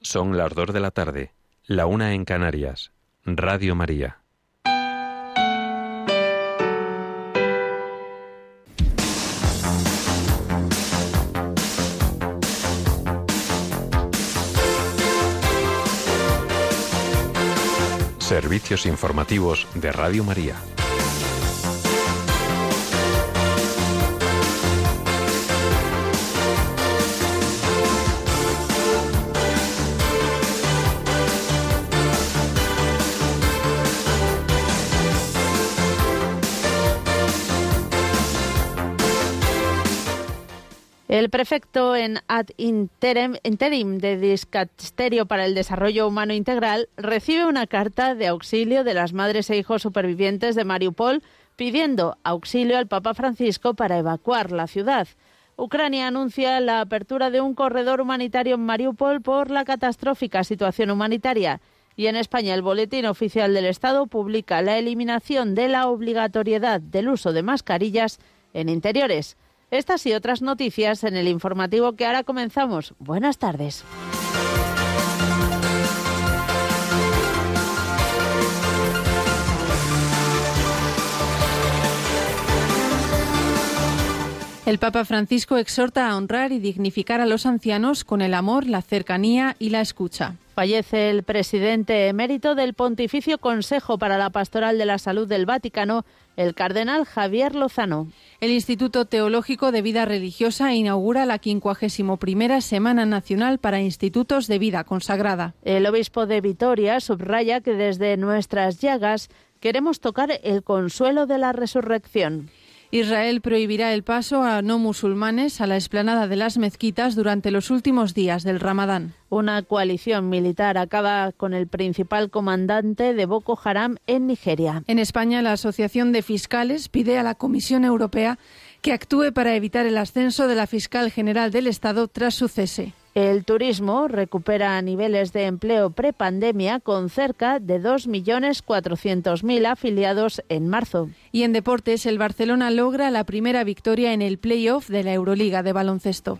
Son las 2 de la tarde, la 1 en Canarias. Radio María. Servicios informativos de Radio María. El prefecto en ad interim de Dicasterio para el Desarrollo Humano Integral recibe una carta de auxilio de las madres e hijos supervivientes de Mariupol pidiendo auxilio al Papa Francisco para evacuar la ciudad. Ucrania anuncia la apertura de un corredor humanitario en Mariupol por la catastrófica situación humanitaria. Y en España el Boletín Oficial del Estado publica la eliminación de la obligatoriedad del uso de mascarillas en interiores. Estas y otras noticias en el informativo que ahora comenzamos. Buenas tardes. El Papa Francisco exhorta a honrar y dignificar a los ancianos con el amor, la cercanía y la escucha. Fallece el presidente emérito del Pontificio Consejo para la Pastoral de la Salud del Vaticano, el cardenal Javier Lozano. El Instituto Teológico de Vida Religiosa inaugura la 51ª Semana Nacional para Institutos de Vida Consagrada. El obispo de Vitoria subraya que desde nuestras llagas queremos tocar el consuelo de la resurrección. Israel prohibirá el paso a no musulmanes a la explanada de las mezquitas durante los últimos días del Ramadán. Una coalición militar acaba con el principal comandante de Boko Haram en Nigeria. En España, la Asociación de Fiscales pide a la Comisión Europea que actúe para evitar el ascenso de la fiscal general del Estado tras su cese. El turismo recupera niveles de empleo prepandemia con cerca de 2.400.000 afiliados en marzo. Y en deportes, el Barcelona logra la primera victoria en el play-off de la Euroliga de baloncesto.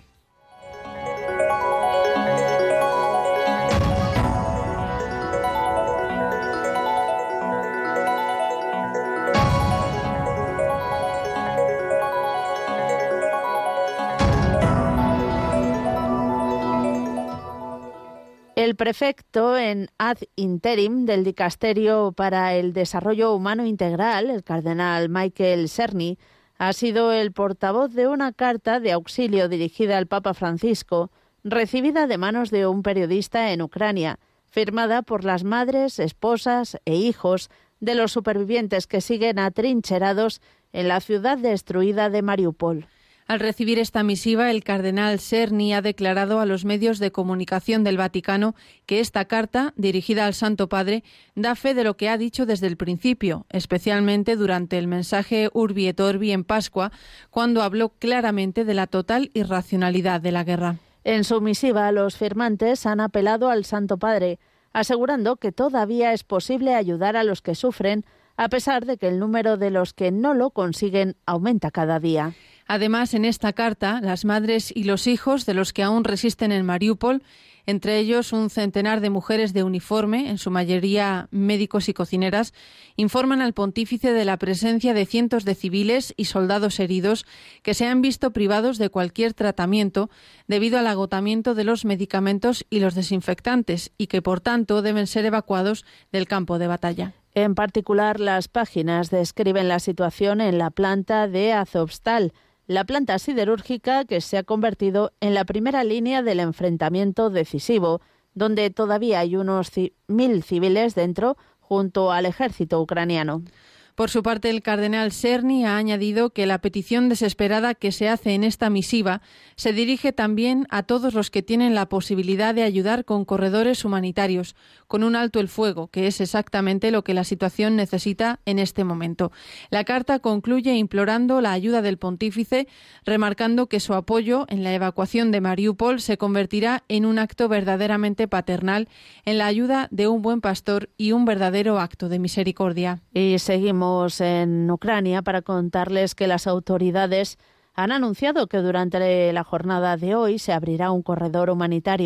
El prefecto en ad interim del Dicasterio para el Desarrollo Humano Integral, el cardenal Michael Cerny, ha sido el portavoz de una carta de auxilio dirigida al Papa Francisco, recibida de manos de un periodista en Ucrania, firmada por las madres, esposas e hijos de los supervivientes que siguen atrincherados en la ciudad destruida de Mariupol. Al recibir esta misiva, el cardenal Cerny ha declarado a los medios de comunicación del Vaticano que esta carta, dirigida al Santo Padre, da fe de lo que ha dicho desde el principio, especialmente durante el mensaje Urbi et Orbi en Pascua, cuando habló claramente de la total irracionalidad de la guerra. En su misiva, los firmantes han apelado al Santo Padre, asegurando que todavía es posible ayudar a los que sufren, a pesar de que el número de los que no lo consiguen aumenta cada día. Además, en esta carta, las madres y los hijos de los que aún resisten en Mariupol, entre ellos un centenar de mujeres de uniforme, en su mayoría médicos y cocineras, informan al pontífice de la presencia de cientos de civiles y soldados heridos que se han visto privados de cualquier tratamiento debido al agotamiento de los medicamentos y los desinfectantes y que, por tanto, deben ser evacuados del campo de batalla. En particular, las páginas describen la situación en la planta de Azovstal, la planta siderúrgica que se ha convertido en la primera línea del enfrentamiento decisivo, donde todavía hay unos 1.000 civiles dentro, junto al ejército ucraniano. Por su parte, el cardenal Cerny ha añadido que la petición desesperada que se hace en esta misiva se dirige también a todos los que tienen la posibilidad de ayudar con corredores humanitarios, con un alto el fuego, que es exactamente lo que la situación necesita en este momento. La carta concluye implorando la ayuda del pontífice, remarcando que su apoyo en la evacuación de Mariupol se convertirá en un acto verdaderamente paternal en la ayuda de un buen pastor y un verdadero acto de misericordia. Y seguimos en Ucrania para contarles que las autoridades han anunciado que durante la jornada de hoy se abrirá un corredor humanitario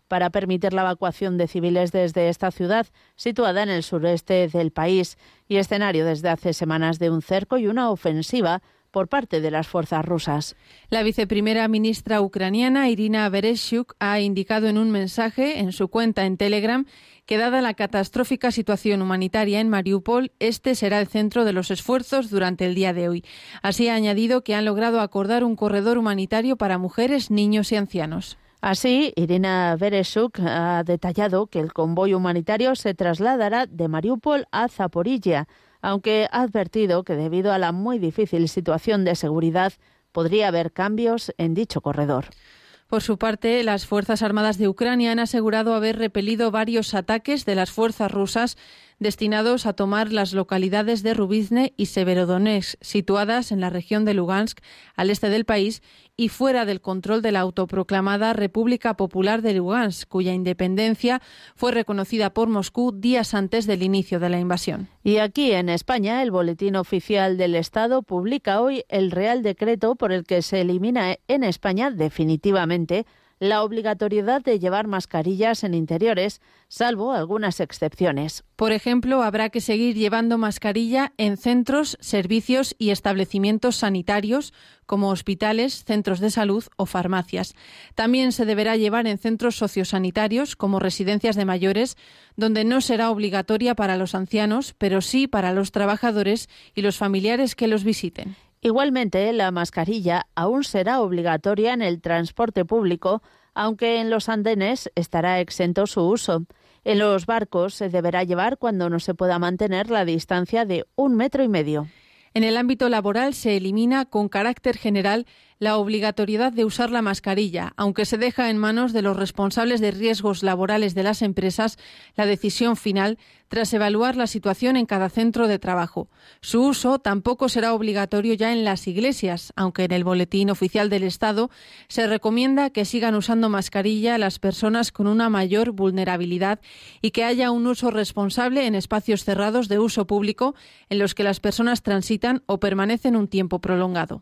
para permitir la evacuación de civiles desde esta ciudad, situada en el sureste del país, y escenario desde hace semanas de un cerco y una ofensiva por parte de las fuerzas rusas. La viceprimera ministra ucraniana Irina Vereshchuk ha indicado en un mensaje en su cuenta en Telegram que, dada la catastrófica situación humanitaria en Mariupol, este será el centro de los esfuerzos durante el día de hoy. Así ha añadido que han logrado acordar un corredor humanitario para mujeres, niños y ancianos. Así, Irina Vereshchuk ha detallado que el convoy humanitario se trasladará de Mariupol a Zaporilla, aunque ha advertido que debido a la muy difícil situación de seguridad podría haber cambios en dicho corredor. Por su parte, las Fuerzas Armadas de Ucrania han asegurado haber repelido varios ataques de las fuerzas rusas destinados a tomar las localidades de Rubizne y Severodonetsk, situadas en la región de Lugansk, al este del país, y fuera del control de la autoproclamada República Popular de Lugansk, cuya independencia fue reconocida por Moscú días antes del inicio de la invasión. Y aquí en España, el Boletín Oficial del Estado publica hoy el Real Decreto por el que se elimina en España definitivamente la obligatoriedad de llevar mascarillas en interiores, salvo algunas excepciones. Por ejemplo, habrá que seguir llevando mascarilla en centros, servicios y establecimientos sanitarios, como hospitales, centros de salud o farmacias. También se deberá llevar en centros sociosanitarios, como residencias de mayores, donde no será obligatoria para los ancianos, pero sí para los trabajadores y los familiares que los visiten. Igualmente, la mascarilla aún será obligatoria en el transporte público, aunque en los andenes estará exento su uso. En los barcos se deberá llevar cuando no se pueda mantener la distancia de 1,5 metros. En el ámbito laboral se elimina con carácter general la obligatoriedad de usar la mascarilla, aunque se deja en manos de los responsables de riesgos laborales de las empresas la decisión final tras evaluar la situación en cada centro de trabajo. Su uso tampoco será obligatorio ya en las iglesias, aunque en el Boletín Oficial del Estado se recomienda que sigan usando mascarilla las personas con una mayor vulnerabilidad y que haya un uso responsable en espacios cerrados de uso público en los que las personas transitan o permanecen un tiempo prolongado.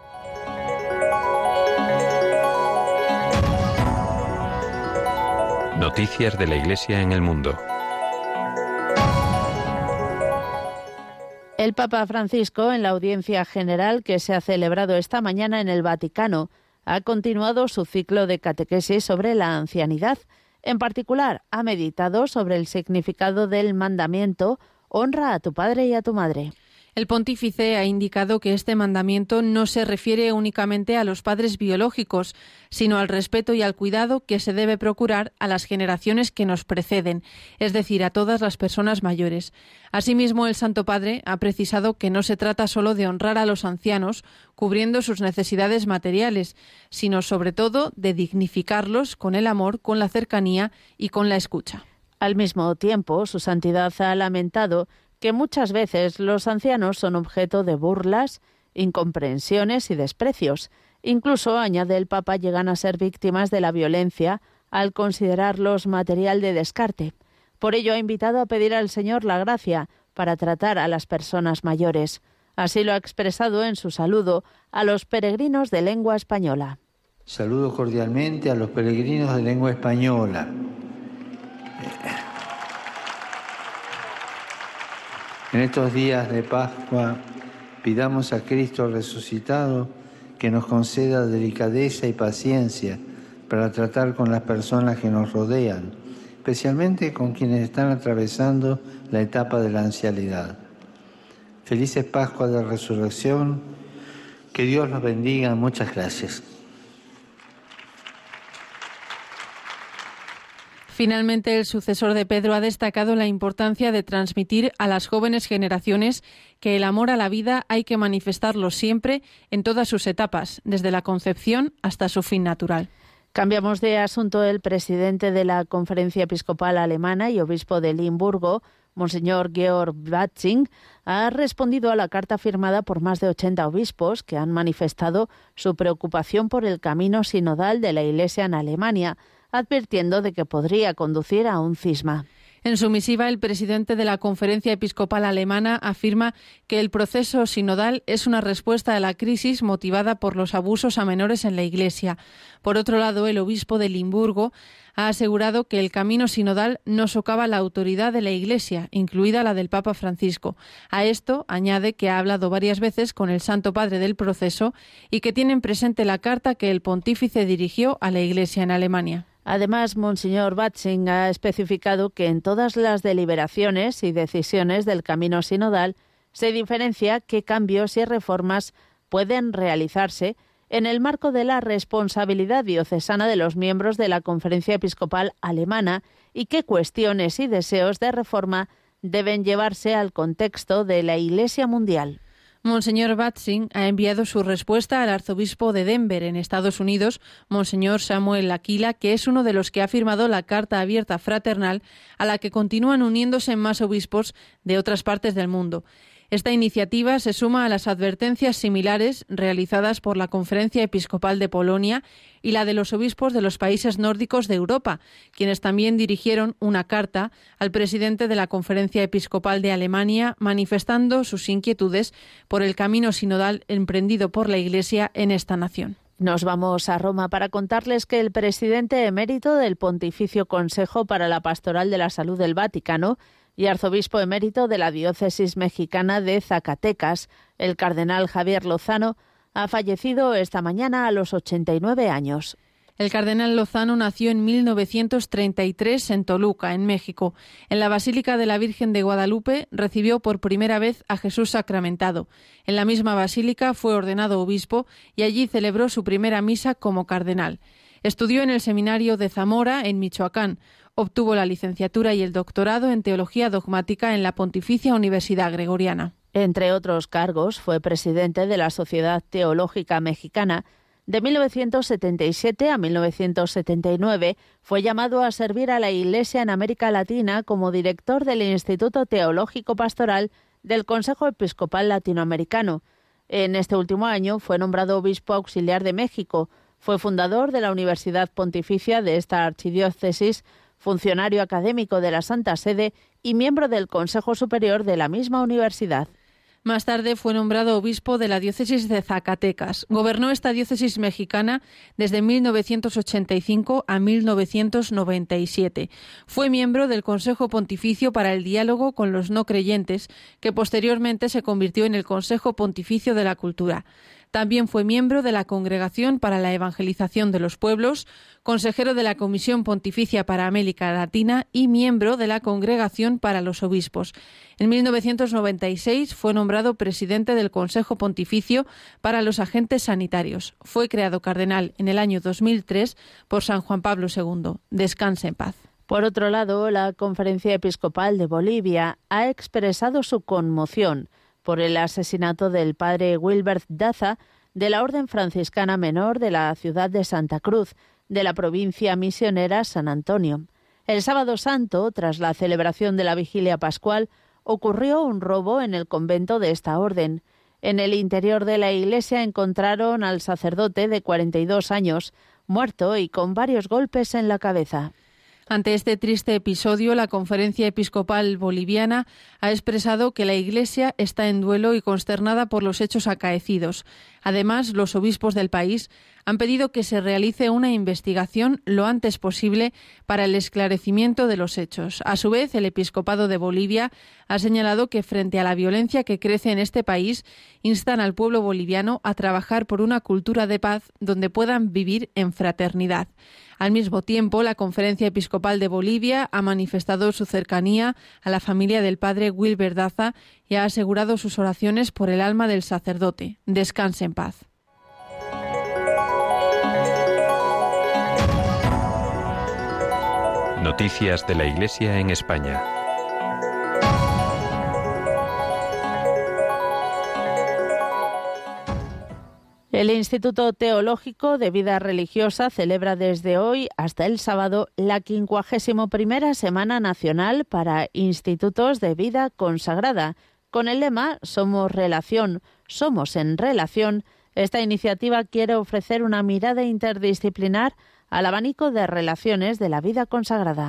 Noticias de la Iglesia en el mundo. El Papa Francisco, en la audiencia general que se ha celebrado esta mañana en el Vaticano, ha continuado su ciclo de catequesis sobre la ancianidad. En particular, ha meditado sobre el significado del mandamiento «Honra a tu padre y a tu madre». El pontífice ha indicado que este mandamiento no se refiere únicamente a los padres biológicos, sino al respeto y al cuidado que se debe procurar a las generaciones que nos preceden, es decir, a todas las personas mayores. Asimismo, el Santo Padre ha precisado que no se trata solo de honrar a los ancianos, cubriendo sus necesidades materiales, sino sobre todo de dignificarlos con el amor, con la cercanía y con la escucha. Al mismo tiempo, su santidad ha lamentado que muchas veces los ancianos son objeto de burlas, incomprensiones y desprecios. Incluso, añade el Papa, llegan a ser víctimas de la violencia al considerarlos material de descarte. Por ello ha invitado a pedir al Señor la gracia para tratar a las personas mayores. Así lo ha expresado en su saludo a los peregrinos de lengua española. Saludo cordialmente a los peregrinos de lengua española. En estos días de Pascua, pidamos a Cristo resucitado que nos conceda delicadeza y paciencia para tratar con las personas que nos rodean, especialmente con quienes están atravesando la etapa de la ancianidad. Felices Pascuas de Resurrección, que Dios los bendiga, muchas gracias. Finalmente, el sucesor de Pedro ha destacado la importancia de transmitir a las jóvenes generaciones que el amor a la vida hay que manifestarlo siempre en todas sus etapas, desde la concepción hasta su fin natural. Cambiamos de asunto. El presidente de la Conferencia Episcopal Alemana y obispo de Limburgo, Monseñor Georg Batzing, ha respondido a la carta firmada por más de 80 obispos que han manifestado su preocupación por el camino sinodal de la Iglesia en Alemania, advirtiendo de que podría conducir a un cisma. En su misiva, el presidente de la Conferencia Episcopal Alemana afirma que el proceso sinodal es una respuesta a la crisis motivada por los abusos a menores en la Iglesia. Por otro lado, el obispo de Limburgo ha asegurado que el camino sinodal no socava la autoridad de la Iglesia, incluida la del Papa Francisco. A esto añade que ha hablado varias veces con el Santo Padre del proceso y que tienen presente la carta que el pontífice dirigió a la Iglesia en Alemania. Además, Monseñor Batzing ha especificado que en todas las deliberaciones y decisiones del camino sinodal se diferencia qué cambios y reformas pueden realizarse en el marco de la responsabilidad diocesana de los miembros de la Conferencia Episcopal Alemana y qué cuestiones y deseos de reforma deben llevarse al contexto de la Iglesia mundial. Monseñor Batzing ha enviado su respuesta al arzobispo de Denver, en Estados Unidos, Monseñor Samuel Aquila, que es uno de los que ha firmado la Carta Abierta Fraternal, a la que continúan uniéndose más obispos de otras partes del mundo. Esta iniciativa se suma a las advertencias similares realizadas por la Conferencia Episcopal de Polonia y la de los obispos de los países nórdicos de Europa, quienes también dirigieron una carta al presidente de la Conferencia Episcopal de Alemania manifestando sus inquietudes por el camino sinodal emprendido por la Iglesia en esta nación. Nos vamos a Roma para contarles que el presidente emérito del Pontificio Consejo para la Pastoral de la Salud del Vaticano y arzobispo emérito de la diócesis mexicana de Zacatecas, el cardenal Javier Lozano, ha fallecido esta mañana a los 89 años. El cardenal Lozano nació en 1933 en Toluca, en México. En la Basílica de la Virgen de Guadalupe recibió por primera vez a Jesús sacramentado. En la misma basílica fue ordenado obispo y allí celebró su primera misa como cardenal. Estudió en el seminario de Zamora, en Michoacán. Obtuvo la licenciatura y el doctorado en Teología Dogmática en la Pontificia Universidad Gregoriana. Entre otros cargos, fue presidente de la Sociedad Teológica Mexicana. De 1977 a 1979 fue llamado a servir a la Iglesia en América Latina como director del Instituto Teológico Pastoral del Consejo Episcopal Latinoamericano. En este último año fue nombrado obispo auxiliar de México. Fue fundador de la Universidad Pontificia de esta archidiócesis, funcionario académico de la Santa Sede y miembro del Consejo Superior de la misma universidad. Más tarde fue nombrado obispo de la diócesis de Zacatecas. Gobernó esta diócesis mexicana desde 1985 a 1997. Fue miembro del Consejo Pontificio para el Diálogo con los No Creyentes, que posteriormente se convirtió en el Consejo Pontificio de la Cultura. También fue miembro de la Congregación para la Evangelización de los Pueblos, consejero de la Comisión Pontificia para América Latina y miembro de la Congregación para los Obispos. En 1996 fue nombrado presidente del Consejo Pontificio para los Agentes Sanitarios. Fue creado cardenal en el año 2003 por San Juan Pablo II. Descanse en paz. Por otro lado, la Conferencia Episcopal de Bolivia ha expresado su conmoción por el asesinato del padre Wilbert Daza de la Orden Franciscana Menor de la ciudad de Santa Cruz, de la provincia misionera San Antonio. El sábado santo, tras la celebración de la Vigilia Pascual, ocurrió un robo en el convento de esta orden. En el interior de la iglesia encontraron al sacerdote de 42 años, muerto y con varios golpes en la cabeza. Ante este triste episodio, la Conferencia Episcopal Boliviana ha expresado que la Iglesia está en duelo y consternada por los hechos acaecidos. Además, los obispos del país han pedido que se realice una investigación lo antes posible para el esclarecimiento de los hechos. A su vez, el Episcopado de Bolivia ha señalado que frente a la violencia que crece en este país, instan al pueblo boliviano a trabajar por una cultura de paz donde puedan vivir en fraternidad. Al mismo tiempo, la Conferencia Episcopal de Bolivia ha manifestado su cercanía a la familia del padre Wilbert Daza y ha asegurado sus oraciones por el alma del sacerdote. Descanse en paz. Noticias de la Iglesia en España. El Instituto Teológico de Vida Religiosa celebra desde hoy hasta el sábado la 51ª Semana Nacional para Institutos de Vida Consagrada. Con el lema Somos Relación, Somos en Relación, esta iniciativa quiere ofrecer una mirada interdisciplinar al abanico de relaciones de la vida consagrada.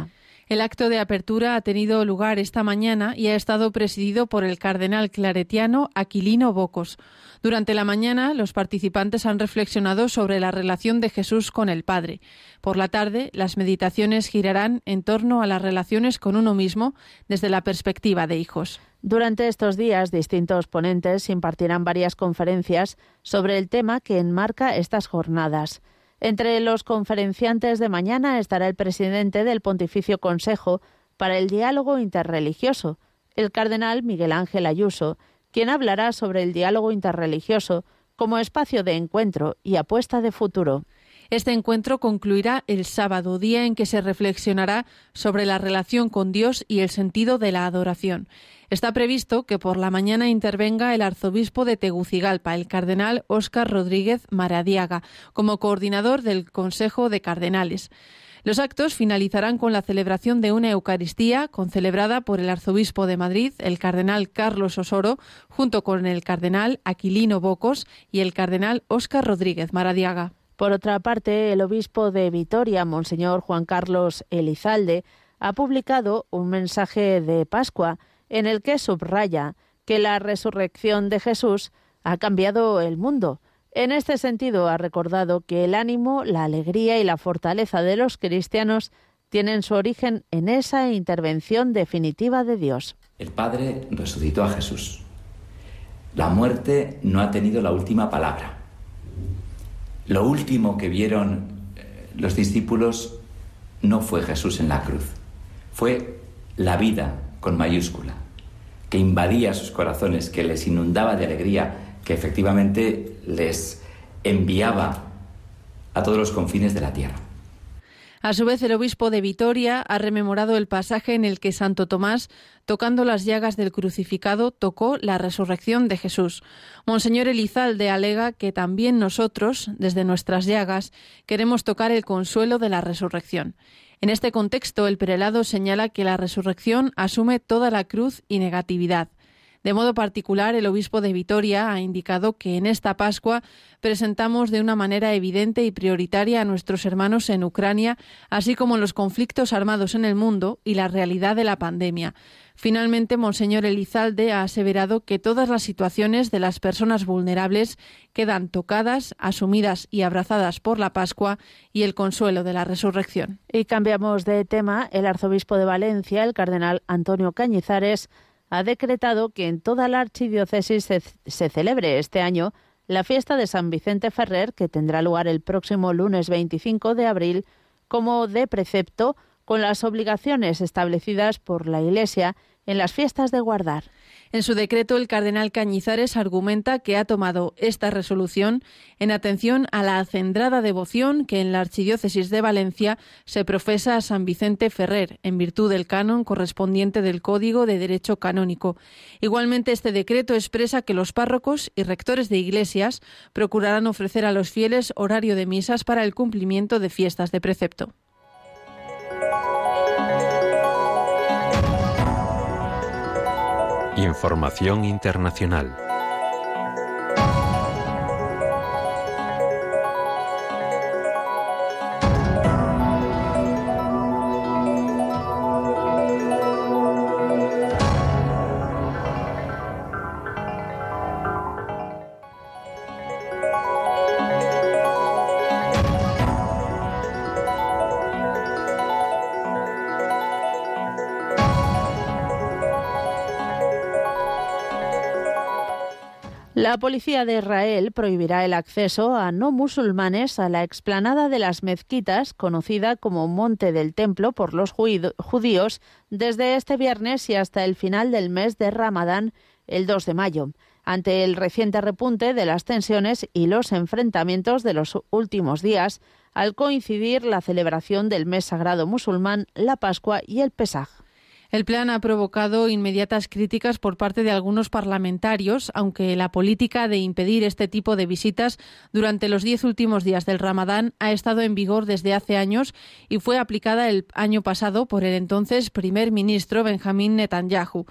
El acto de apertura ha tenido lugar esta mañana y ha estado presidido por el cardenal claretiano Aquilino Bocos. Durante la mañana, los participantes han reflexionado sobre la relación de Jesús con el Padre. Por la tarde, las meditaciones girarán en torno a las relaciones con uno mismo desde la perspectiva de hijos. Durante estos días, distintos ponentes impartirán varias conferencias sobre el tema que enmarca estas jornadas. Entre los conferenciantes de mañana estará el presidente del Pontificio Consejo para el Diálogo Interreligioso, el cardenal Miguel Ángel Ayuso, quien hablará sobre el diálogo interreligioso como espacio de encuentro y apuesta de futuro. Este encuentro concluirá el sábado, día en que se reflexionará sobre la relación con Dios y el sentido de la adoración. Está previsto que por la mañana intervenga el arzobispo de Tegucigalpa, el cardenal Óscar Rodríguez Maradiaga, como coordinador del Consejo de Cardenales. Los actos finalizarán con la celebración de una Eucaristía concelebrada por el arzobispo de Madrid, el cardenal Carlos Osoro, junto con el cardenal Aquilino Bocos y el cardenal Óscar Rodríguez Maradiaga. Por otra parte, el obispo de Vitoria, Monseñor Juan Carlos Elizalde, ha publicado un mensaje de Pascua en el que subraya que la resurrección de Jesús ha cambiado el mundo. En este sentido, ha recordado que el ánimo, la alegría y la fortaleza de los cristianos tienen su origen en esa intervención definitiva de Dios. El Padre resucitó a Jesús. La muerte no ha tenido la última palabra. Lo último que vieron los discípulos no fue Jesús en la cruz, fue la vida con mayúscula, que invadía sus corazones, que les inundaba de alegría, que efectivamente les enviaba a todos los confines de la tierra. A su vez, el obispo de Vitoria ha rememorado el pasaje en el que Santo Tomás, tocando las llagas del crucificado, tocó la resurrección de Jesús. Monseñor Elizalde alega que también nosotros, desde nuestras llagas, queremos tocar el consuelo de la resurrección. En este contexto, el prelado señala que la resurrección asume toda la cruz y negatividad. De modo particular, el obispo de Vitoria ha indicado que en esta Pascua presentamos de una manera evidente y prioritaria a nuestros hermanos en Ucrania, así como los conflictos armados en el mundo y la realidad de la pandemia. Finalmente, Monseñor Elizalde ha aseverado que todas las situaciones de las personas vulnerables quedan tocadas, asumidas y abrazadas por la Pascua y el consuelo de la resurrección. Y cambiamos de tema. El arzobispo de Valencia, el cardenal Antonio Cañizares, ha decretado que en toda la archidiócesis se celebre este año la fiesta de San Vicente Ferrer, que tendrá lugar el próximo lunes 25 de abril, como de precepto con las obligaciones establecidas por la Iglesia en las fiestas de guardar. En su decreto, el cardenal Cañizares argumenta que ha tomado esta resolución en atención a la acendrada devoción que en la Archidiócesis de Valencia se profesa a San Vicente Ferrer, en virtud del canon correspondiente del Código de Derecho Canónico. Igualmente, este decreto expresa que los párrocos y rectores de iglesias procurarán ofrecer a los fieles horario de misas para el cumplimiento de fiestas de precepto. Información internacional. La policía de Israel prohibirá el acceso a no musulmanes a la explanada de las mezquitas, conocida como Monte del Templo por los judíos, desde este viernes y hasta el final del mes de Ramadán, el 2 de mayo, ante el reciente repunte de las tensiones y los enfrentamientos de los últimos días, al coincidir la celebración del mes sagrado musulmán, la Pascua y el Pesaj. El plan ha provocado inmediatas críticas por parte de algunos parlamentarios, aunque la política de impedir este tipo de visitas durante los 10 últimos días del Ramadán ha estado en vigor desde hace años y fue aplicada el año pasado por el entonces primer ministro Benjamín Netanyahu.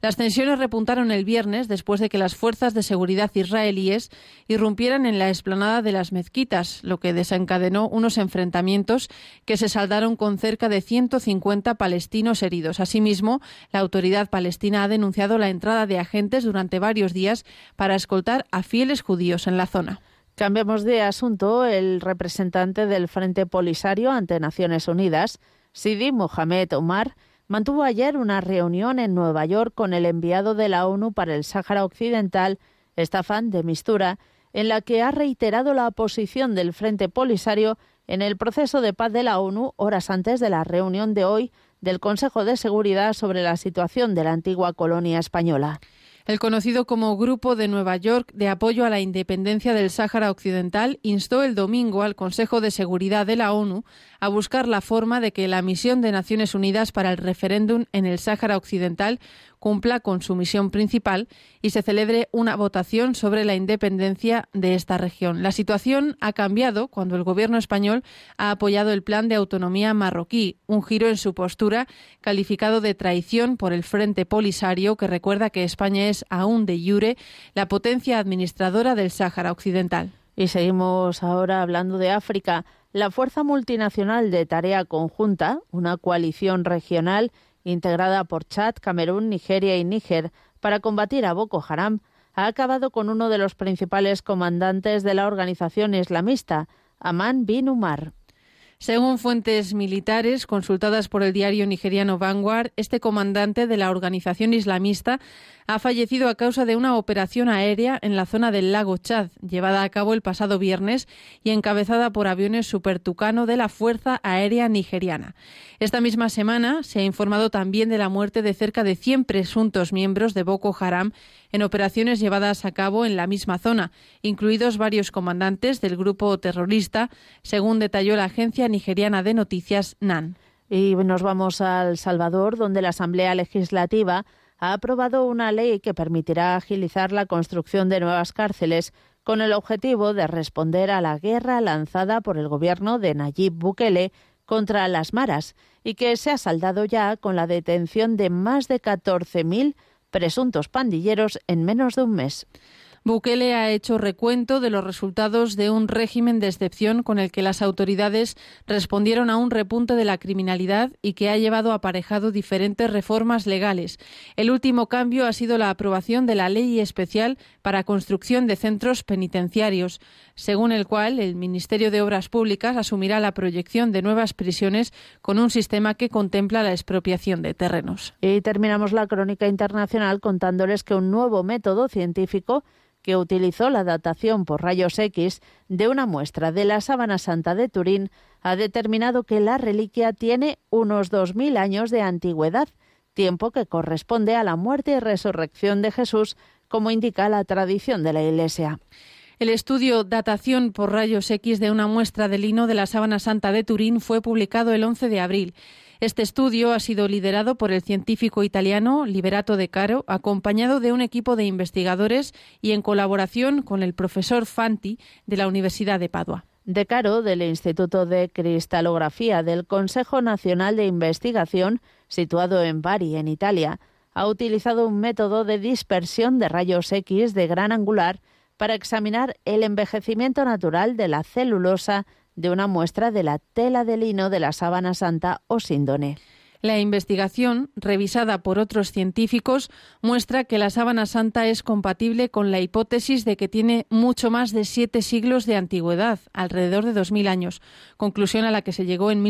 Las tensiones repuntaron el viernes después de que las fuerzas de seguridad israelíes irrumpieran en la explanada de las mezquitas, lo que desencadenó unos enfrentamientos que se saldaron con cerca de 150 palestinos heridos. Asimismo, la autoridad palestina ha denunciado la entrada de agentes durante varios días para escoltar a fieles judíos en la zona. Cambiamos de asunto. El representante del Frente Polisario ante Naciones Unidas, Sidi Mohamed Omar, mantuvo ayer una reunión en Nueva York con el enviado de la ONU para el Sáhara Occidental, Staffan de Mistura, en la que ha reiterado la posición del Frente Polisario en el proceso de paz de la ONU horas antes de la reunión de hoy del Consejo de Seguridad sobre la situación de la antigua colonia española. El conocido como Grupo de Nueva York de Apoyo a la Independencia del Sáhara Occidental instó el domingo al Consejo de Seguridad de la ONU a buscar la forma de que la misión de Naciones Unidas para el referéndum en el Sáhara Occidental cumpla con su misión principal y se celebre una votación sobre la independencia de esta región. La situación ha cambiado cuando el gobierno español ha apoyado el plan de autonomía marroquí, un giro en su postura calificado de traición por el Frente Polisario, que recuerda que España es aún de iure la potencia administradora del Sáhara Occidental. Y seguimos ahora hablando de África. La Fuerza Multinacional de Tarea Conjunta, una coalición regional integrada por Chad, Camerún, Nigeria y Níger para combatir a Boko Haram, ha acabado con uno de los principales comandantes de la organización islamista, Aman bin Umar. Según fuentes militares consultadas por el diario nigeriano Vanguard, este comandante de la organización islamista ha fallecido a causa de una operación aérea en la zona del lago Chad, llevada a cabo el pasado viernes y encabezada por aviones Super Tucano de la Fuerza Aérea Nigeriana. Esta misma semana se ha informado también de la muerte de cerca de 100 presuntos miembros de Boko Haram en operaciones llevadas a cabo en la misma zona, incluidos varios comandantes del grupo terrorista, según detalló la agencia nigeriana de noticias NAN. Y nos vamos a El Salvador, donde la Asamblea Legislativa ha aprobado una ley que permitirá agilizar la construcción de nuevas cárceles con el objetivo de responder a la guerra lanzada por el gobierno de Nayib Bukele contra las maras y que se ha saldado ya con la detención de más de 14.000 presuntos pandilleros en menos de un mes. Bukele ha hecho recuento de los resultados de un régimen de excepción con el que las autoridades respondieron a un repunte de la criminalidad y que ha llevado aparejado diferentes reformas legales. El último cambio ha sido la aprobación de la Ley Especial para Construcción de Centros Penitenciarios, según el cual el Ministerio de Obras Públicas asumirá la proyección de nuevas prisiones con un sistema que contempla la expropiación de terrenos. Y terminamos la crónica internacional contándoles que un nuevo método científico que utilizó la datación por rayos X de una muestra de la Sábana Santa de Turín ha determinado que la reliquia tiene unos 2.000 años de antigüedad, tiempo que corresponde a la muerte y resurrección de Jesús, como indica la tradición de la Iglesia. El estudio Datación por rayos X de una muestra de lino de la Sábana Santa de Turín fue publicado el 11 de abril. Este estudio ha sido liderado por el científico italiano Liberato De Caro, acompañado de un equipo de investigadores y en colaboración con el profesor Fanti de la Universidad de Padua. De Caro, del Instituto de Cristalografía del Consejo Nacional de Investigación, situado en Bari, en Italia, ha utilizado un método de dispersión de rayos X de gran angular para examinar el envejecimiento natural de la celulosa de una muestra de la tela de lino de la Sábana Santa o síndone. La investigación, revisada por otros científicos, muestra que la Sábana Santa es compatible con la hipótesis de que tiene mucho más de 7 siglos de antigüedad, alrededor de 2.000 años, conclusión a la que se llegó en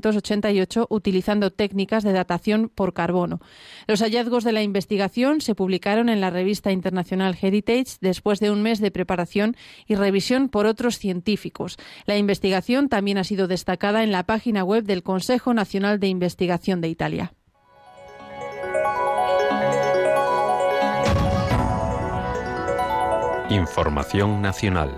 1988 utilizando técnicas de datación por carbono. Los hallazgos de la investigación se publicaron en la revista internacional Heritage después de un mes de preparación y revisión por otros científicos. La investigación también ha sido destacada en la página web del Consejo Nacional de Investigación de Italia. Información nacional.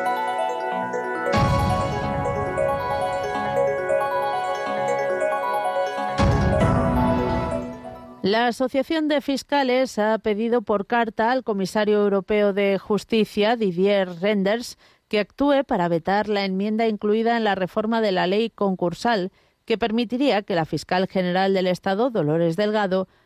La Asociación de Fiscales ha pedido por carta al comisario europeo de Justicia, Didier Reynders, que actúe para vetar la enmienda incluida en la reforma de la ley concursal que permitiría que la fiscal general del Estado, Dolores Delgado,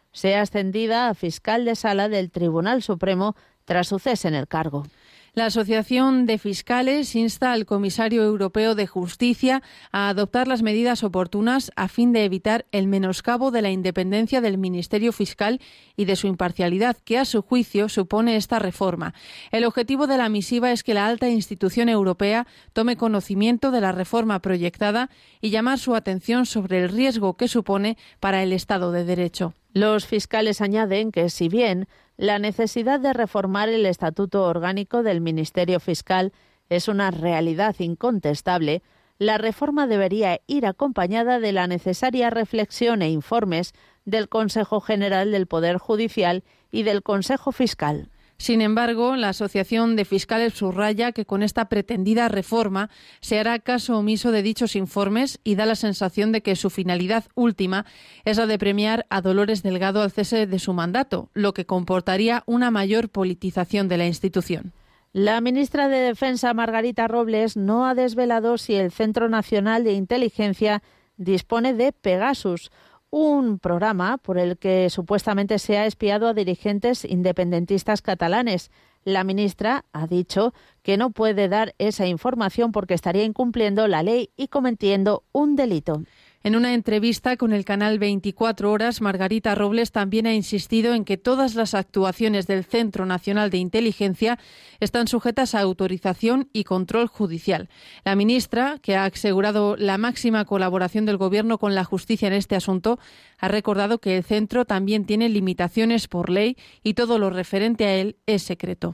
sea ascendida a fiscal de sala del Tribunal Supremo tras su cese en el cargo. La Asociación de Fiscales insta al Comisario Europeo de Justicia a adoptar las medidas oportunas a fin de evitar el menoscabo de la independencia del Ministerio Fiscal y de su imparcialidad, que a su juicio supone esta reforma. El objetivo de la misiva es que la alta institución europea tome conocimiento de la reforma proyectada y llamar su atención sobre el riesgo que supone para el Estado de Derecho. Los fiscales añaden que, si bien la necesidad de reformar el Estatuto Orgánico del Ministerio Fiscal es una realidad incontestable, la reforma debería ir acompañada de la necesaria reflexión e informes del Consejo General del Poder Judicial y del Consejo Fiscal. Sin embargo, la Asociación de Fiscales subraya que con esta pretendida reforma se hará caso omiso de dichos informes y da la sensación de que su finalidad última es la de premiar a Dolores Delgado al cese de su mandato, lo que comportaría una mayor politización de la institución. La ministra de Defensa, Margarita Robles, no ha desvelado si el Centro Nacional de Inteligencia dispone de Pegasus, un programa por el que supuestamente se ha espiado a dirigentes independentistas catalanes. La ministra ha dicho que no puede dar esa información porque estaría incumpliendo la ley y cometiendo un delito. En una entrevista con el canal 24 Horas, Margarita Robles también ha insistido en que todas las actuaciones del Centro Nacional de Inteligencia están sujetas a autorización y control judicial. La ministra, que ha asegurado la máxima colaboración del Gobierno con la justicia en este asunto, ha recordado que el centro también tiene limitaciones por ley y todo lo referente a él es secreto.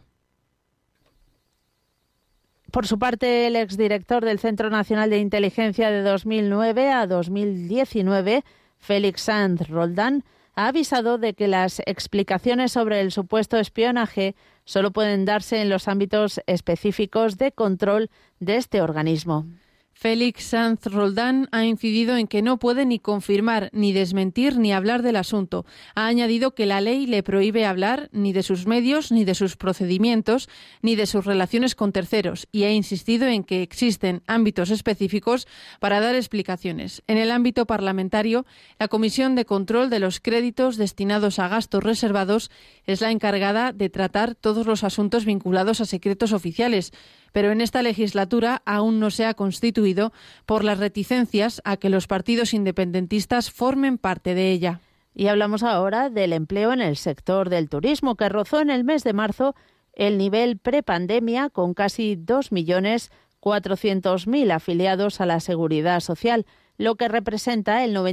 Por su parte, el exdirector del Centro Nacional de Inteligencia de 2009 a 2019, Félix Sanz Roldán, ha avisado de que las explicaciones sobre el supuesto espionaje solo pueden darse en los ámbitos específicos de control de este organismo. Félix Sanz Roldán ha incidido en que no puede ni confirmar, ni desmentir, ni hablar del asunto. Ha añadido que la ley le prohíbe hablar ni de sus medios, ni de sus procedimientos, ni de sus relaciones con terceros, y ha insistido en que existen ámbitos específicos para dar explicaciones. En el ámbito parlamentario, la Comisión de Control de los Créditos destinados a gastos reservados es la encargada de tratar todos los asuntos vinculados a secretos oficiales, pero en esta legislatura aún no se ha constituido por las reticencias a que los partidos independentistas formen parte de ella. Y hablamos ahora del empleo en el sector del turismo, que rozó en el mes de marzo el nivel prepandemia con casi 2.400.000 afiliados a la Seguridad Social, lo que representa el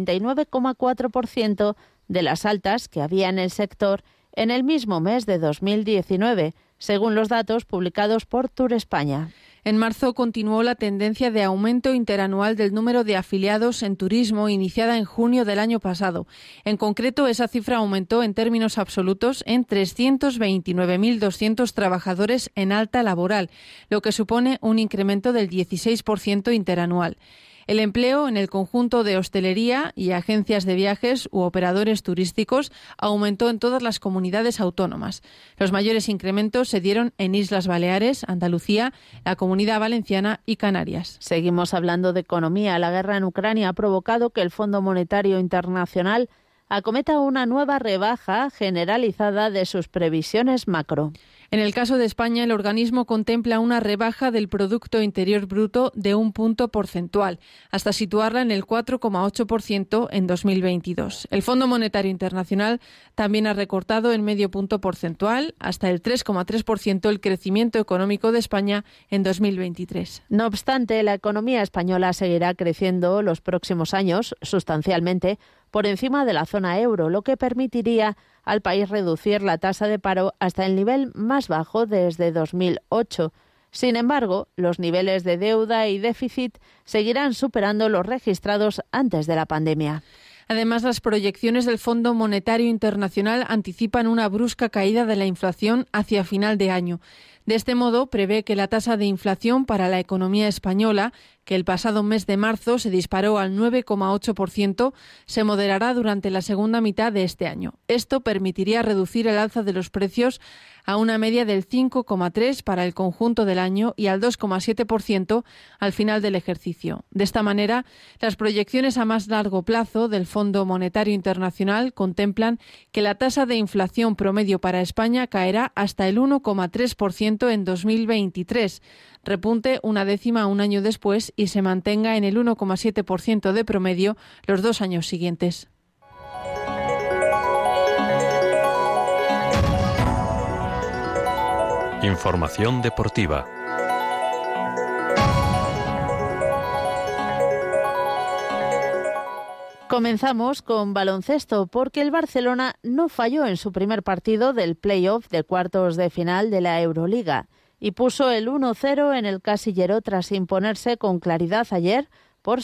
99,4% de las altas que había en el sector en el mismo mes de 2019, según los datos publicados por Turespaña. En marzo continuó la tendencia de aumento interanual del número de afiliados en turismo iniciada en junio del año pasado. En concreto, esa cifra aumentó en términos absolutos en 329.200 trabajadores en alta laboral, lo que supone un incremento del 16% interanual. El empleo en el conjunto de hostelería y agencias de viajes u operadores turísticos aumentó en todas las comunidades autónomas. Los mayores incrementos se dieron en Islas Baleares, Andalucía, la Comunidad Valenciana y Canarias. Seguimos hablando de economía. La guerra en Ucrania ha provocado que el Fondo Monetario Internacional acometa una nueva rebaja generalizada de sus previsiones macro. En el caso de España, el organismo contempla una rebaja del Producto Interior Bruto de 1 punto porcentual, hasta situarla en el 4,8% en 2022. El Fondo Monetario Internacional también ha recortado en medio punto porcentual, hasta el 3,3%, el crecimiento económico de España en 2023. No obstante, la economía española seguirá creciendo los próximos años sustancialmente por encima de la zona euro, lo que permitiría al país reducir la tasa de paro hasta el nivel más bajo desde 2008. Sin embargo, los niveles de deuda y déficit seguirán superando los registrados antes de la pandemia. Además, las proyecciones del Fondo Monetario Internacional anticipan una brusca caída de la inflación hacia final de año. De este modo, prevé que la tasa de inflación para la economía española, que el pasado mes de marzo se disparó al 9,8%, se moderará durante la segunda mitad de este año. Esto permitiría reducir el alza de los precios a una media del 5,3% para el conjunto del año y al 2,7% al final del ejercicio. De esta manera, las proyecciones a más largo plazo del Fondo Monetario Internacional contemplan que la tasa de inflación promedio para España caerá hasta el 1,3% en 2023, repunte una décima un año después y se mantenga en el 1,7% de promedio los 2 años siguientes. Información deportiva. Comenzamos con baloncesto porque el Barcelona no falló en su primer partido del play-off de cuartos de final de la Euroliga y puso el 1-0 en el casillero tras imponerse con claridad ayer por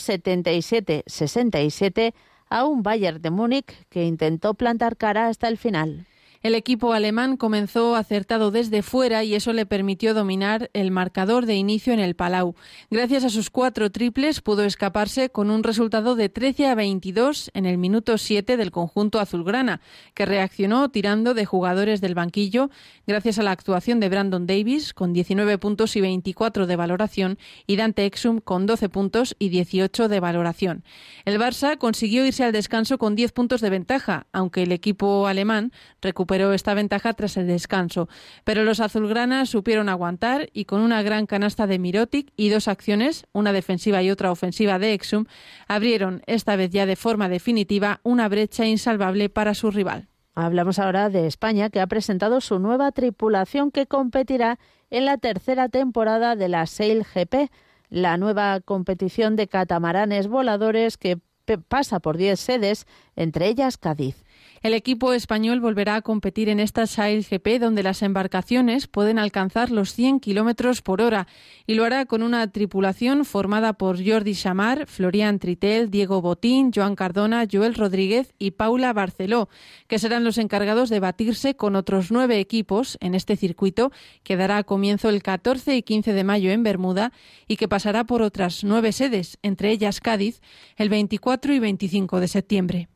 77-67 a un Bayern de Múnich que intentó plantar cara hasta el final. El equipo alemán comenzó acertado desde fuera y eso le permitió dominar el marcador de inicio en el Palau. Gracias a sus 4 triples pudo escaparse con un resultado de 13-22 en el minuto 7 del conjunto azulgrana, que reaccionó tirando de jugadores del banquillo gracias a la actuación de Brandon Davis con 19 puntos y 24 de valoración y Dante Exum con 12 puntos y 18 de valoración. El Barça consiguió irse al descanso con 10 puntos de ventaja, aunque el equipo alemán recuperó esta ventaja tras el descanso, pero los azulgranas supieron aguantar y con una gran canasta de Mirotic y 2 acciones, una defensiva y otra ofensiva de Exum, abrieron, esta vez ya de forma definitiva, una brecha insalvable para su rival. Hablamos ahora de España, que ha presentado su nueva tripulación que competirá en la tercera temporada de la Sail GP, la nueva competición de catamaranes voladores que pasa por 10 sedes, entre ellas Cádiz. El equipo español volverá a competir en esta Sail GP, donde las embarcaciones pueden alcanzar los 100 km por hora, y lo hará con una tripulación formada por Jordi Chamar, Florian Tritel, Diego Botín, Joan Cardona, Joel Rodríguez y Paula Barceló, que serán los encargados de batirse con otros 9 equipos en este circuito, que dará comienzo el 14 y 15 de mayo en Bermuda y que pasará por otras 9 sedes, entre ellas Cádiz, el 24 y 25 de septiembre.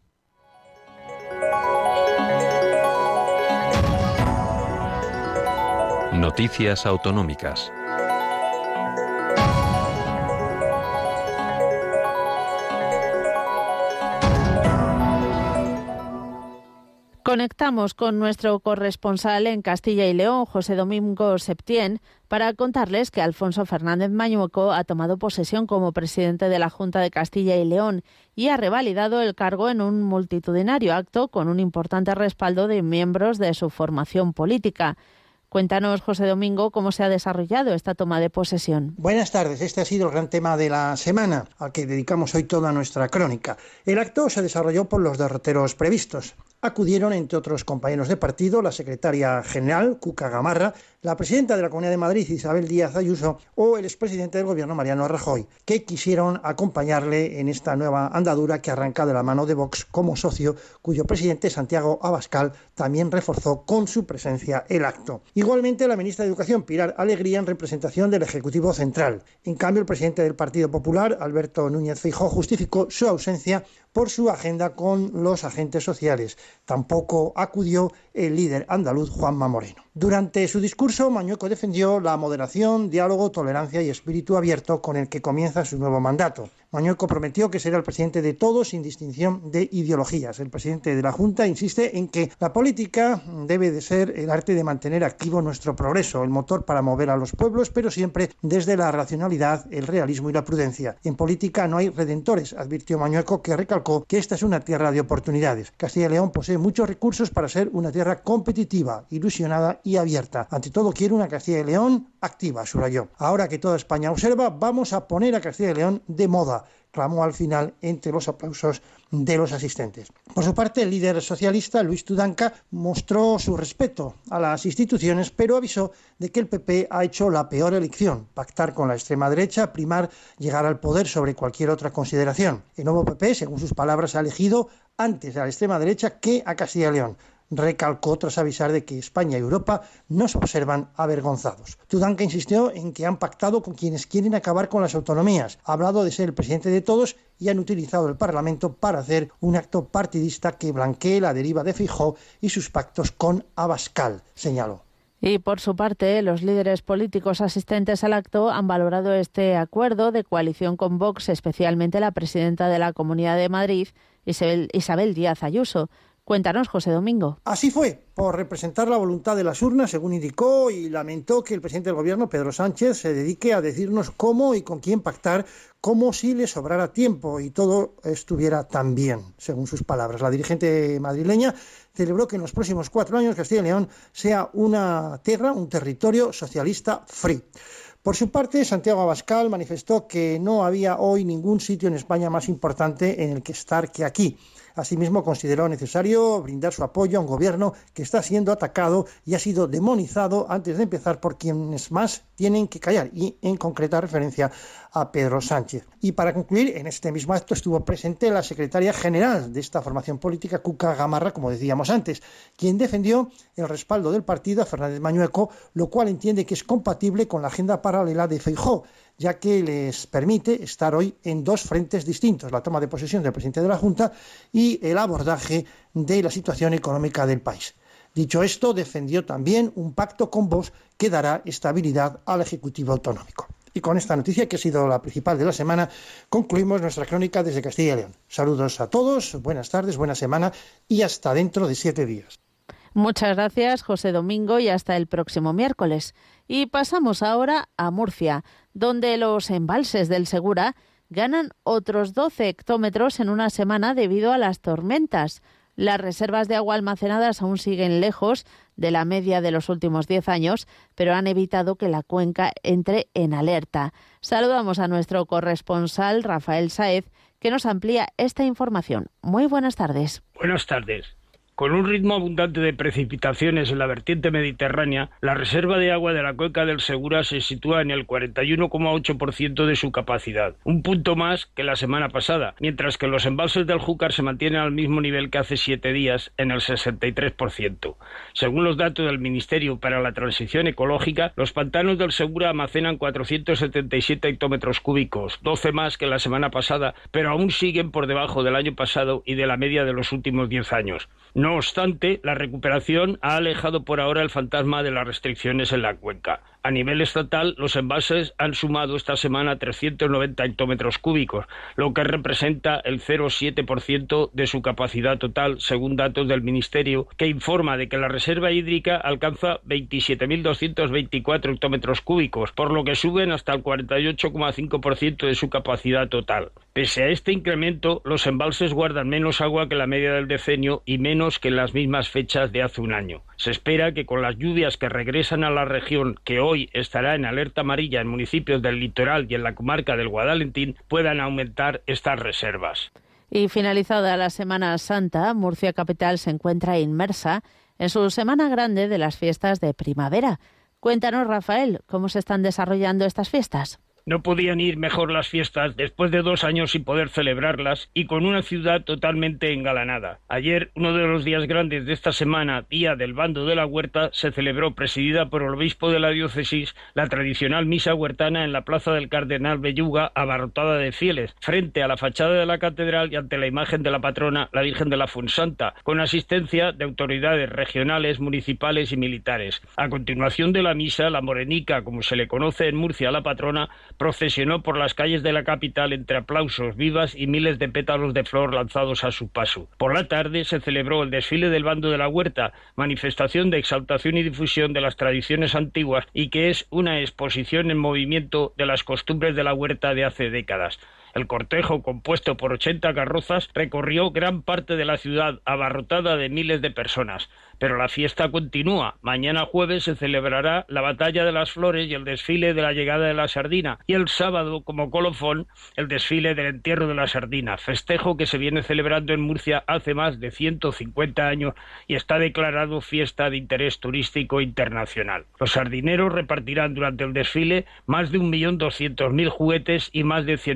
Noticias autonómicas. Conectamos con nuestro corresponsal en Castilla y León, José Domingo Septién, para contarles que Alfonso Fernández Mañueco ha tomado posesión como presidente de la Junta de Castilla y León y ha revalidado el cargo en un multitudinario acto con un importante respaldo de miembros de su formación política. Cuéntanos, José Domingo, cómo se ha desarrollado esta toma de posesión. Buenas tardes. Este ha sido el gran tema de la semana, al que dedicamos hoy toda nuestra crónica. El acto se desarrolló por los derroteros previstos. Acudieron, entre otros compañeros de partido, la secretaria general, Cuca Gamarra, la presidenta de la Comunidad de Madrid, Isabel Díaz Ayuso, o el expresidente del Gobierno, Mariano Rajoy, que quisieron acompañarle en esta nueva andadura que arranca de la mano de Vox como socio, cuyo presidente, Santiago Abascal, también reforzó con su presencia el acto. Igualmente, la ministra de Educación, Pilar Alegría, en representación del Ejecutivo Central. En cambio, el presidente del Partido Popular, Alberto Núñez Feijóo, justificó su ausencia por su agenda con los agentes sociales. Tampoco acudió el líder andaluz, Juanma Moreno. Durante su discurso, Mañueco defendió la moderación, diálogo, tolerancia y espíritu abierto con el que comienza su nuevo mandato. Mañueco prometió que será el presidente de todos sin distinción de ideologías. El presidente de la Junta insiste en que la política debe de ser el arte de mantener activo nuestro progreso, el motor para mover a los pueblos, pero siempre desde la racionalidad, el realismo y la prudencia. En política no hay redentores, advirtió Mañueco, que recalcó que esta es una tierra de oportunidades. Castilla y León posee muchos recursos para ser una tierra competitiva, ilusionada y abierta. Ante todo, quiere una Castilla y León activa, subrayó. Ahora que toda España observa, vamos a poner a Castilla y León de moda, clamó al final entre los aplausos de los asistentes. Por su parte, el líder socialista, Luis Tudanca, mostró su respeto a las instituciones, pero avisó de que el PP ha hecho la peor elección: pactar con la extrema derecha, primar llegar al poder sobre cualquier otra consideración. El nuevo PP, según sus palabras, ha elegido antes a la extrema derecha que a Castilla y León. recalcó tras avisar de que España y Europa no se observan avergonzados. Tudanca insistió en que han pactado con quienes quieren acabar con las autonomías. Ha hablado de ser el presidente de todos y han utilizado el Parlamento para hacer un acto partidista que blanquee la deriva de Feijóo y sus pactos con Abascal, señaló. Y por su parte, los líderes políticos asistentes al acto han valorado este acuerdo de coalición con Vox, especialmente la presidenta de la Comunidad de Madrid, Isabel Díaz Ayuso. Cuéntanos, José Domingo. Así fue, por representar la voluntad de las urnas, según indicó, y lamentó que el presidente del Gobierno, Pedro Sánchez, se dedique a decirnos cómo y con quién pactar, como si le sobrara tiempo y todo estuviera tan bien, según sus palabras. La dirigente madrileña celebró que en los próximos 4 años Castilla y León sea una tierra, un territorio socialista free. Por su parte, Santiago Abascal manifestó que no había hoy ningún sitio en España más importante en el que estar que aquí. Asimismo, consideró necesario brindar su apoyo a un gobierno que está siendo atacado y ha sido demonizado antes de empezar por quienes más tienen que callar, y en concreta referencia a Pedro Sánchez. Y para concluir, en este mismo acto estuvo presente la secretaria general de esta formación política, Cuca Gamarra, como decíamos antes, quien defendió el respaldo del partido a Fernández Mañueco, lo cual entiende que es compatible con la agenda paralela de Feijóo, ya que les permite estar hoy en 2 frentes distintos, la toma de posesión del presidente de la Junta y el abordaje de la situación económica del país. Dicho esto, defendió también un pacto con Vox que dará estabilidad al Ejecutivo autonómico. Y con esta noticia, que ha sido la principal de la semana, concluimos nuestra crónica desde Castilla y León. Saludos a todos, buenas tardes, buena semana y hasta dentro de 7 días. Muchas gracias, José Domingo, y hasta el próximo miércoles. Y pasamos ahora a Murcia, donde los embalses del Segura ganan otros 12 hectómetros en una semana debido a las tormentas. Las reservas de agua almacenadas aún siguen lejos de la media de los últimos 10 años, pero han evitado que la cuenca entre en alerta. Saludamos a nuestro corresponsal, Rafael Sáez, que nos amplía esta información. Muy buenas tardes. Buenas tardes. Con un ritmo abundante de precipitaciones en la vertiente mediterránea, la reserva de agua de la cuenca del Segura se sitúa en el 41,8% de su capacidad, un punto más que la semana pasada, mientras que los embalses del Júcar se mantienen al mismo nivel que hace 7 días, en el 63%. Según los datos del Ministerio para la Transición Ecológica, los pantanos del Segura almacenan 477 hectómetros cúbicos, 12 más que la semana pasada, pero aún siguen por debajo del año pasado y de la media de los últimos 10 años. No obstante, la recuperación ha alejado por ahora el fantasma de las restricciones en la cuenca. A nivel estatal, los embalses han sumado esta semana 390 hectómetros cúbicos, lo que representa el 0,7% de su capacidad total, según datos del Ministerio, que informa de que la reserva hídrica alcanza 27.224 hectómetros cúbicos, por lo que suben hasta el 48,5% de su capacidad total. Pese a este incremento, los embalses guardan menos agua que la media del decenio y menos que en las mismas fechas de hace un año. Se espera que con las lluvias que regresan a la región, que hoy estará en alerta amarilla en municipios del litoral y en la comarca del Guadalentín, puedan aumentar estas reservas. Y finalizada la Semana Santa, Murcia Capital se encuentra inmersa en su semana grande de las fiestas de primavera. Cuéntanos, Rafael, ¿cómo se están desarrollando estas fiestas? No podían ir mejor las fiestas después de 2 años sin poder celebrarlas y con una ciudad totalmente engalanada. Ayer, uno de los días grandes de esta semana, Día del Bando de la Huerta, se celebró, presidida por el obispo de la diócesis, la tradicional misa huertana en la plaza del Cardenal Belluga, abarrotada de fieles, frente a la fachada de la catedral y ante la imagen de la patrona, la Virgen de la Fuensanta, con asistencia de autoridades regionales, municipales y militares. A continuación de la misa, la morenica, como se le conoce en Murcia a la patrona, procesionó por las calles de la capital entre aplausos, vivas y miles de pétalos de flor lanzados a su paso. Por la tarde se celebró el desfile del Bando de la Huerta, manifestación de exaltación y difusión de las tradiciones antiguas y que es una exposición en movimiento de las costumbres de la huerta de hace décadas. El cortejo, compuesto por 80 carrozas, recorrió gran parte de la ciudad, abarrotada de miles de personas. Pero la fiesta continúa. Mañana jueves se celebrará la Batalla de las Flores y el desfile de la llegada de la sardina. Y el sábado, como colofón, el desfile del entierro de la sardina, festejo que se viene celebrando en Murcia hace más de 150 años y está declarado fiesta de interés turístico internacional. Los sardineros repartirán durante el desfile más de 1.200.000 juguetes y más de 100.000 balones.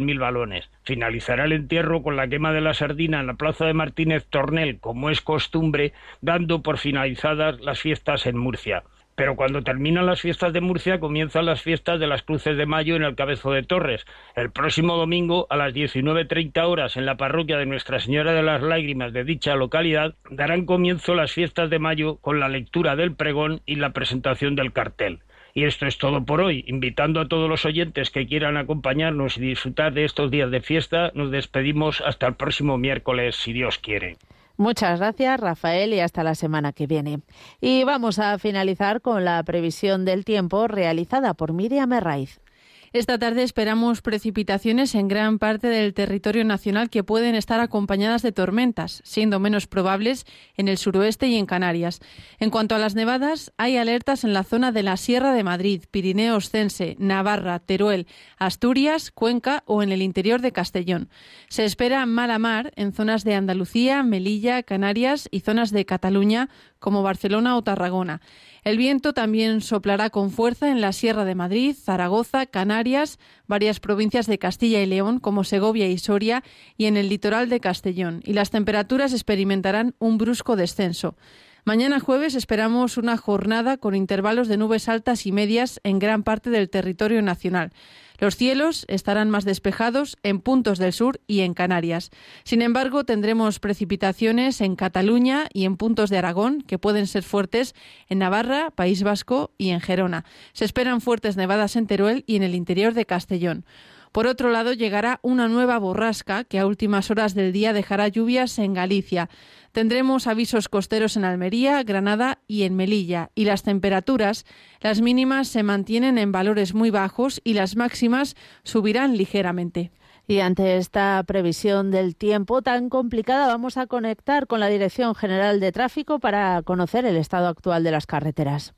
Morones. Finalizará el entierro con la quema de la sardina en la plaza de Martínez Tornel, como es costumbre, dando por finalizadas las fiestas en Murcia. Pero cuando terminan las fiestas de Murcia, comienzan las fiestas de las Cruces de Mayo en el Cabezo de Torres. El próximo domingo, a las 19:30 horas, en la parroquia de Nuestra Señora de las Lágrimas de dicha localidad, darán comienzo las fiestas de Mayo con la lectura del pregón y la presentación del cartel. Y esto es todo por hoy. Invitando a todos los oyentes que quieran acompañarnos y disfrutar de estos días de fiesta, nos despedimos hasta el próximo miércoles, si Dios quiere. Muchas gracias, Rafael, y hasta la semana que viene. Y vamos a finalizar con la previsión del tiempo realizada por Miriam Herraiz. Esta tarde esperamos precipitaciones en gran parte del territorio nacional que pueden estar acompañadas de tormentas, siendo menos probables en el suroeste y en Canarias. En cuanto a las nevadas, hay alertas en la zona de la Sierra de Madrid, Pirineo Oscense, Navarra, Teruel, Asturias, Cuenca o en el interior de Castellón. Se espera mala mar en zonas de Andalucía, Melilla, Canarias y zonas de Cataluña como Barcelona o Tarragona. El viento también soplará con fuerza en la Sierra de Madrid, Zaragoza, Canarias, varias provincias de Castilla y León como Segovia y Soria y en el litoral de Castellón, y las temperaturas experimentarán un brusco descenso. Mañana jueves esperamos una jornada con intervalos de nubes altas y medias en gran parte del territorio nacional. Los cielos estarán más despejados en puntos del sur y en Canarias. Sin embargo, tendremos precipitaciones en Cataluña y en puntos de Aragón, que pueden ser fuertes en Navarra, País Vasco y en Gerona. Se esperan fuertes nevadas en Teruel y en el interior de Castellón. Por otro lado, llegará una nueva borrasca que a últimas horas del día dejará lluvias en Galicia. Tendremos avisos costeros en Almería, Granada y en Melilla. Y las temperaturas, las mínimas se mantienen en valores muy bajos y las máximas subirán ligeramente. Y ante esta previsión del tiempo tan complicada, vamos a conectar con la Dirección General de Tráfico para conocer el estado actual de las carreteras.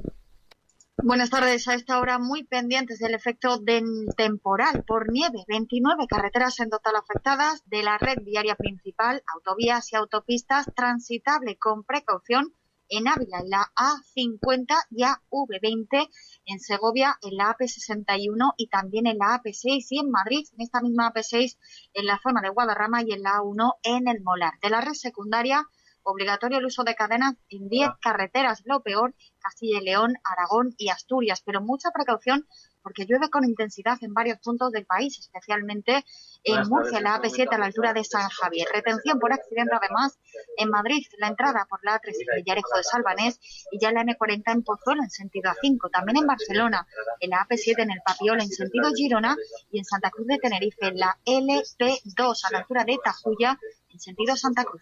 Buenas tardes. A esta hora muy pendientes del efecto del temporal por nieve. 29 carreteras en total afectadas de la red viaria principal, autovías y autopistas, transitable con precaución en Ávila, en la A50 y AV20, en Segovia, en la AP61 y también en la AP6 y en Madrid, en esta misma AP6, en la zona de Guadarrama y en la A1 en el Molar. De la red secundaria, obligatorio el uso de cadenas en 10 carreteras, lo peor, Castilla y León, Aragón y Asturias, pero mucha precaución porque llueve con intensidad en varios puntos del país, especialmente en Murcia, la AP7 a la altura de San Javier. Retención por accidente además en Madrid, la entrada por la A3 en Villarejo de Salvanés y ya la M40 en Pozuelo en sentido A5. También en Barcelona, en la AP7 en el Papiol en sentido Girona y en Santa Cruz de Tenerife, en la LP2 a la altura de Tajuya en sentido Santa Cruz.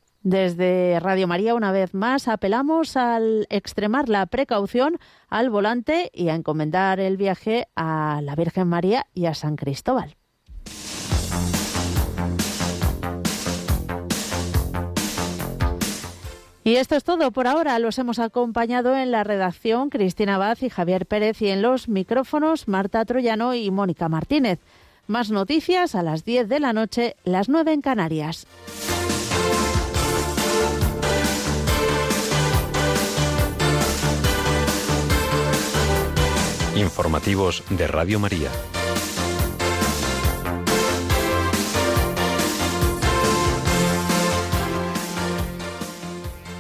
Desde Radio María, una vez más, apelamos al extremar la precaución al volante y a encomendar el viaje a la Virgen María y a San Cristóbal. Y esto es todo por ahora. Los hemos acompañado en la redacción Cristina Abad y Javier Pérez y en los micrófonos Marta Troyano y Mónica Martínez. Más noticias a las 10 de la noche, las 9 en Canarias. Informativos de Radio María.